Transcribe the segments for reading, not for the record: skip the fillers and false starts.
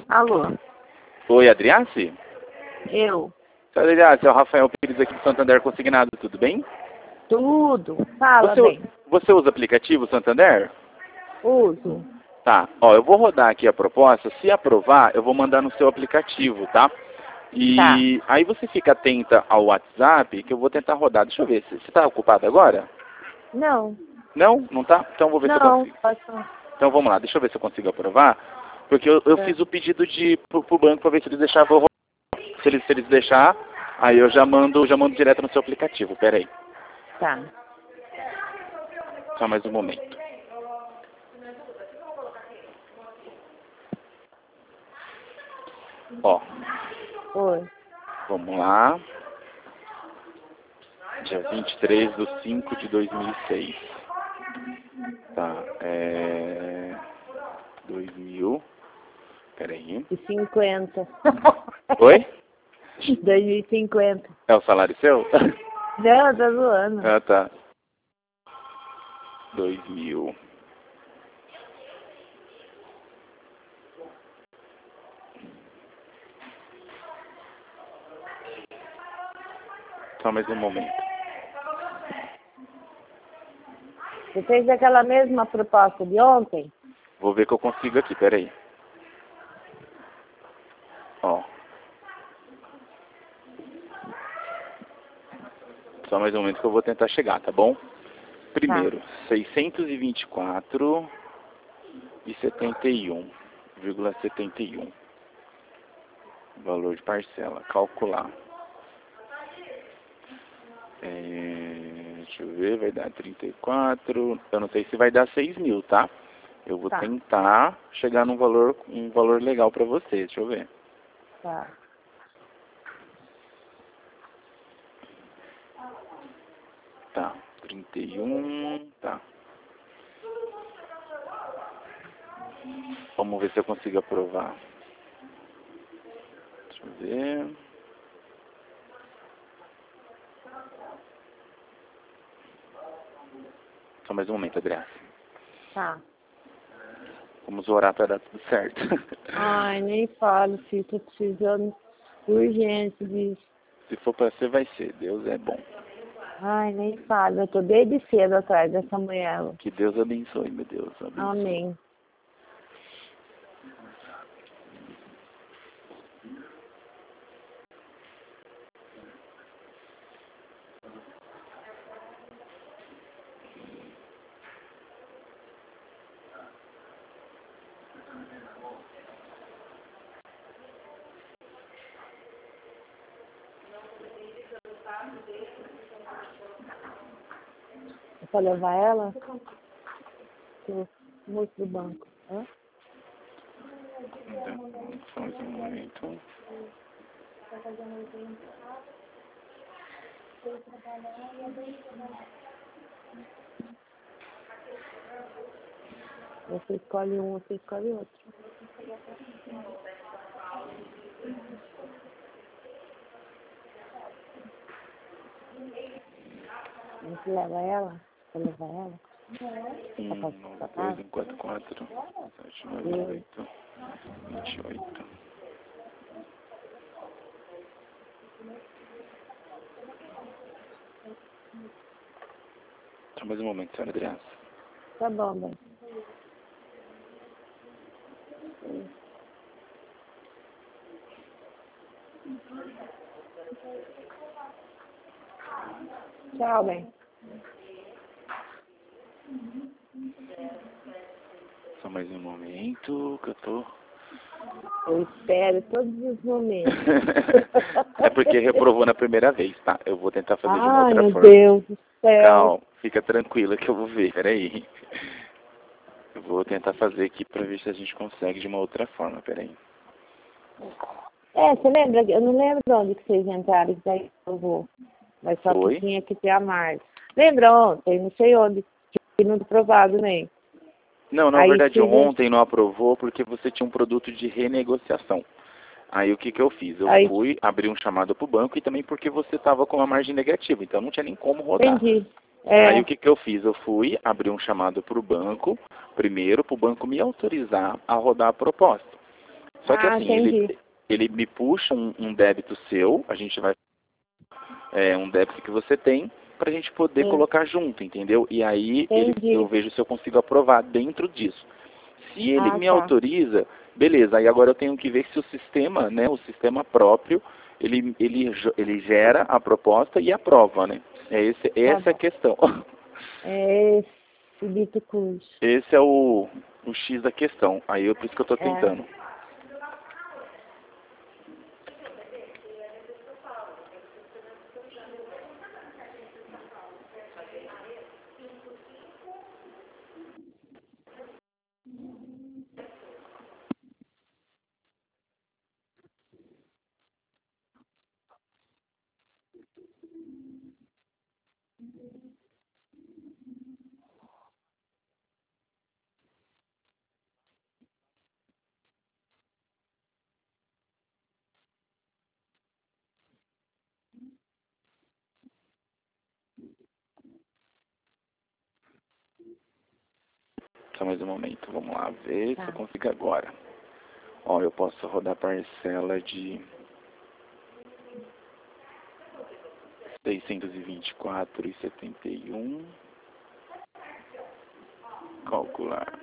Alô? Oi, Adriace? Eu? Oi, Adriace, é o Rafael Pires aqui do Santander Consignado, tudo bem? Tudo. Fala Você, bem. você usa aplicativo Santander? Uso. Tá, ó, eu vou rodar aqui a proposta, se aprovar, eu vou mandar no seu aplicativo, tá? Tá. E aí você fica atenta ao WhatsApp, que eu vou tentar rodar. Deixa eu ver, você tá ocupado agora? Não. Não? Não tá? Então eu vou ver se eu Não. consigo. Posso... Então vamos lá, deixa eu ver se eu consigo aprovar, porque eu fiz o pedido pro banco para ver se eles deixavam eu rodar. Se eles deixar, aí eu já mando direto no seu aplicativo, peraí. Tá. Só mais um momento. Ó, Oi. vamos lá. Dia 23 de 5 de 2006. Tá, 2000. Peraí. E 50. Oi? 2050. É o salário seu? Não, tá zoando. Ah, tá. 2000. Só mais um momento. Você fez aquela mesma proposta de ontem? Vou ver que eu consigo aqui, peraí. Ó. Só mais um momento que eu vou tentar chegar, tá bom? Primeiro, 624,71,71. Valor de parcela. Calcular. Deixa eu ver, vai dar 34. Eu não sei se vai dar 6.000, tá? Eu vou Tá. tentar chegar num valor legal pra você. Deixa eu ver. Tá. Tá. 31. Tá. Vamos ver se eu consigo aprovar. Deixa eu ver. Só mais um momento, Adriana. Tá. Vamos orar pra dar tudo certo. Ai, nem falo, filho. Tô precisando urgente disso. Se for pra ser, vai ser. Deus é bom. Ai, nem falo. Eu tô desde cedo atrás dessa mulher. Que Deus abençoe, meu Deus. Abençoe. Amém. É pra levar ela? O moço do banco. Hã? Só mais um momento. Você escolhe um, você escolhe outro. Você leva ela? Você leva ela? 192.144.798.28. Só mais um momento, senhora Adriana. Tá bom, bem. Tchau, bem. Só mais um momento que eu tô... Eu espero todos os momentos. É porque reprovou na primeira vez, tá? Eu vou tentar fazer de uma Ai, outra meu forma. Deus do céu. Calma, fica tranquila que eu vou ver, peraí. Eu vou tentar fazer aqui pra ver se a gente consegue de uma outra forma, peraí. Você lembra? Eu não lembro de onde que vocês entraram, que daí eu vou. Mas só Foi? que tinha que ter a Marta. Lembra ontem? Não sei onde. Que não aprovado nem. Não, na Aí verdade vocês ontem não aprovou porque você tinha um produto de renegociação. Aí o que que eu fiz? Eu Aí, fui abrir um chamado para o banco e também porque você estava com uma margem negativa, então não tinha nem como rodar. entendi. Aí o que que eu fiz? Eu fui abrir um chamado para o banco, primeiro para o banco me autorizar a rodar a proposta. Só que Ah, assim, entendi. ele me puxa um débito seu, a gente vai um débito que você tem, para a gente poder colocar junto, entendeu? E aí eu Entendi. vejo se eu consigo aprovar dentro disso. Se ele Ah, me tá. autoriza, beleza, aí agora eu tenho que ver se o sistema, né, o sistema próprio, ele gera a proposta e aprova, né? Tá Essa é a bom. questão. É esse bitcoin. Esse é o X da questão. Aí por isso que eu estou É. tentando. Só mais um momento, vamos lá ver se eu Tá. consigo agora. Ó, eu posso rodar parcela de 624,71. Calcular.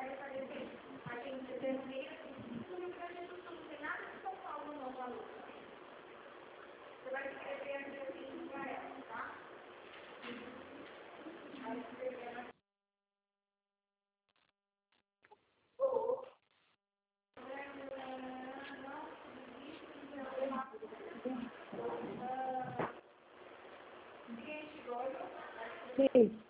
Sim.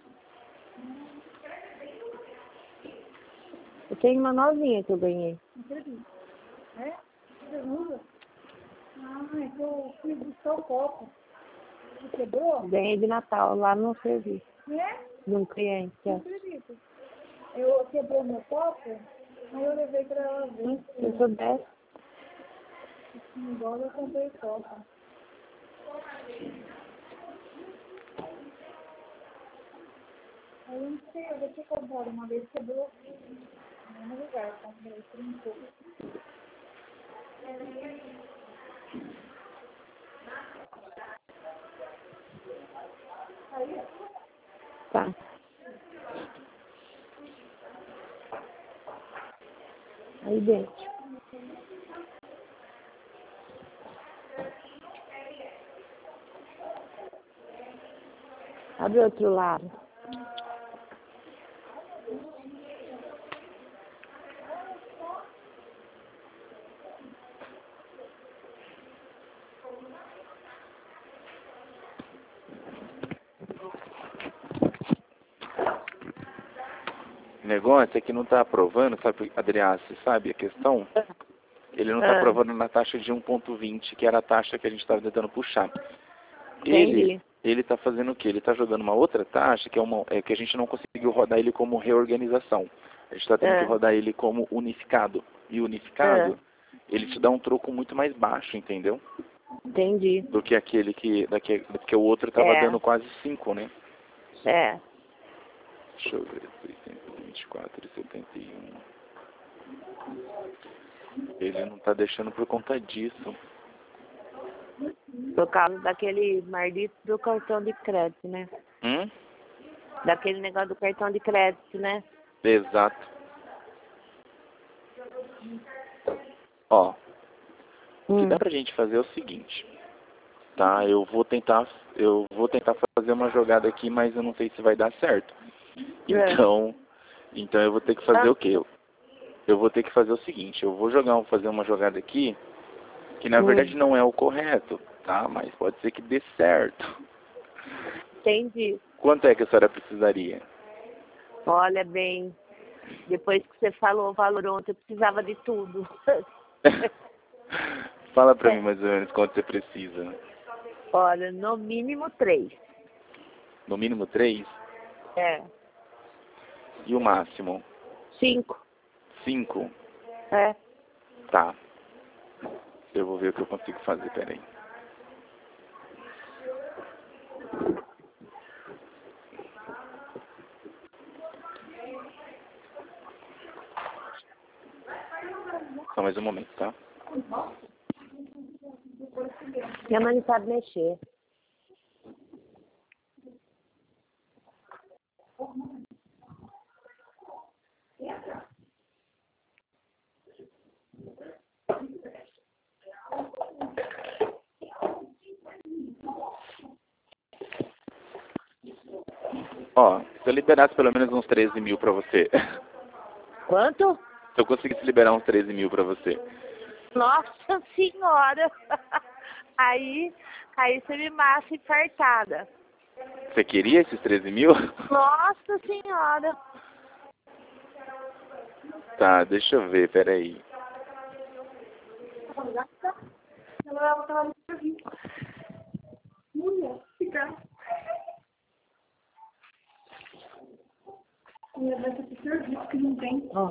Eu tenho uma novinha que eu ganhei. É? Segunda? Ah, é que eu fui buscar o copo. Você quebrou? Ganhei de Natal lá no serviço. É? De um cliente. Não Ó. acredito. Eu quebrei meu copo, aí eu levei pra ela ver. Se eu soubesse. Igual eu comprei o copo. Aí eu não sei, eu já tinha comprado uma vez, quebrou no mesmo lugar. Eu comprei, trincou. Aí, Tá. Aí dentro. Abre outro lado. O negócio é que não está aprovando, sabe, Adriano, você sabe a questão? Ele não está Ah, aprovando na taxa de 1,20, que era a taxa que a gente estava tentando puxar. entendi. Ele está fazendo o quê? Ele está jogando uma outra taxa, que que a gente não conseguiu rodar ele como reorganização. A gente está tendo que Ah, rodar ele como unificado. E ah, unificado, ele te dá um troco muito mais baixo, entendeu? entendi. Do que porque o outro estava É, dando quase 5, né? é. Deixa eu ver, 624,71. Ele não está deixando por conta disso. Por causa daquele maldito do cartão de crédito, né? Hum? Daquele negócio do cartão de crédito, né? Exato. Ó, o que dá pra gente fazer é o seguinte, tá? Eu vou tentar fazer uma jogada aqui, mas eu não sei se vai dar certo. Então eu vou ter que fazer Ah, o quê? Eu vou ter que fazer o seguinte, eu vou fazer uma jogada aqui, que na verdade não é o correto, tá? Mas pode ser que dê certo. entendi. Quanto é que a senhora precisaria? Olha bem, depois que você falou o valor ontem, eu precisava de tudo. Fala pra mim É, mais ou menos quanto você precisa. olha, no mínimo 3. No mínimo 3? É, E o máximo? 5. 5? É, Tá. Eu vou ver o que eu consigo fazer, peraí. Só mais um momento, tá? Minha mãe não sabe mexer. Ó, se eu liberasse pelo menos uns 13 mil pra você. Quanto? Se eu conseguisse liberar uns 13 mil pra você. Nossa senhora! Aí você me mata infartada. Você queria esses 13 mil? Nossa senhora! Tá, deixa eu ver, peraí. Ela tava no serviço. Mulher, ficar. Mulher vai ter que serviço que não tem. Ó.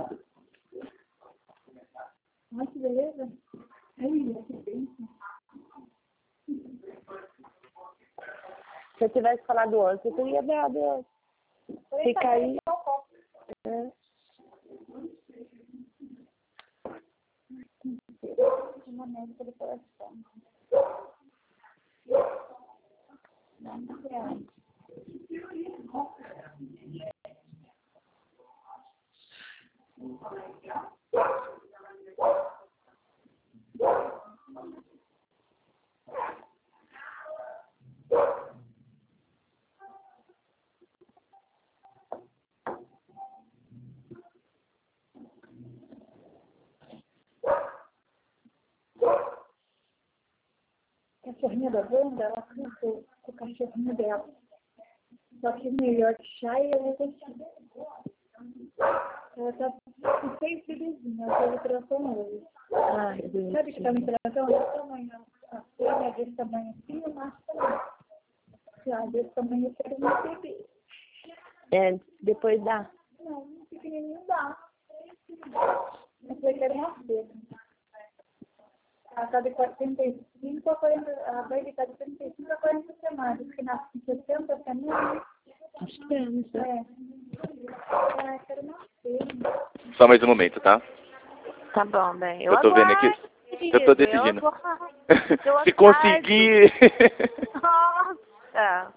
Olha que beleza. Ai, que bênção. Se eu tivesse falado antes, eu teria dado. Fica aí. É. Uma médica do coração. Vamos ver. A cachorrinha da Wanda, ela cantou com o cachorrinho dela. Só que melhor que chá e ela tem chá. Ela tá com 6 filhozinhos, ela teve operação hoje. Ai, Sabe que tá uma operação desse tamanho? A fêmea é desse tamanho assim, o macho também. Já desse tamanho eu quero um bebê. É, depois dá. Não, pequenininho dá. Eu falei que era uma fêmea. Ela tá de 45 a 40, a baby tá de 35 a 40 semanas, que nasce em 60 semanas. Acho que é, não sei. É, quero uma fêmea. Só mais um momento, tá? Tá bom, bem. Eu tô vendo aqui. Eu tô decidindo. Se conseguir. Nossa.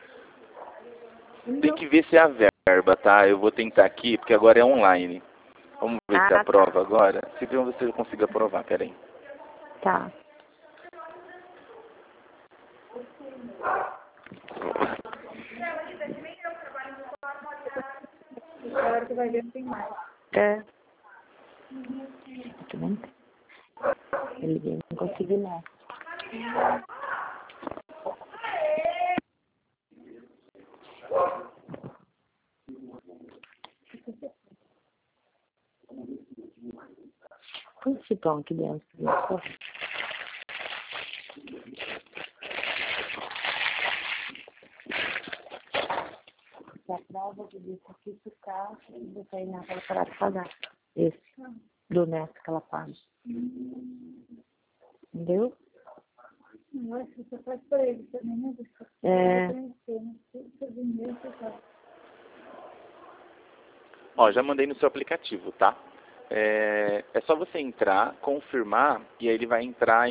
Tem que ver se é a verba, tá? Eu vou tentar aqui, porque agora é online. Vamos ver se tá. aprova agora. Vamos ver se eu consigo aprovar, peraí. Tá. Agora que vai ver, tem mais. É. Tá bom? Ele não conseguiu não. Põe esse pão aqui dentro. Se a prova de isso aqui ficar, eu sair na hora parar de pagar. Esse, do neto que ela paga. Entendeu? Nossa, você faz pra ele também, né? É. Ó, já mandei no seu aplicativo, tá? É só você entrar, confirmar, e aí ele vai entrar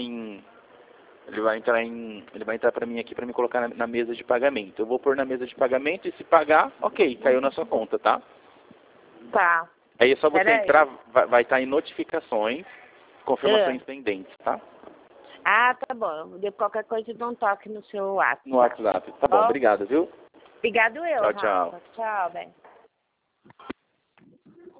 para mim aqui para me colocar na mesa de pagamento. Eu vou pôr na mesa de pagamento e se pagar, ok, caiu na sua conta, tá? Tá. Aí é só você Pera entrar, vai estar em notificações, confirmações pendentes, tá? Ah, tá bom. De qualquer coisa, eu dou um toque no seu WhatsApp. No WhatsApp. Tá bom, obrigado, viu? Obrigado eu, Tchau, tchau. Rafa. Tchau, bem.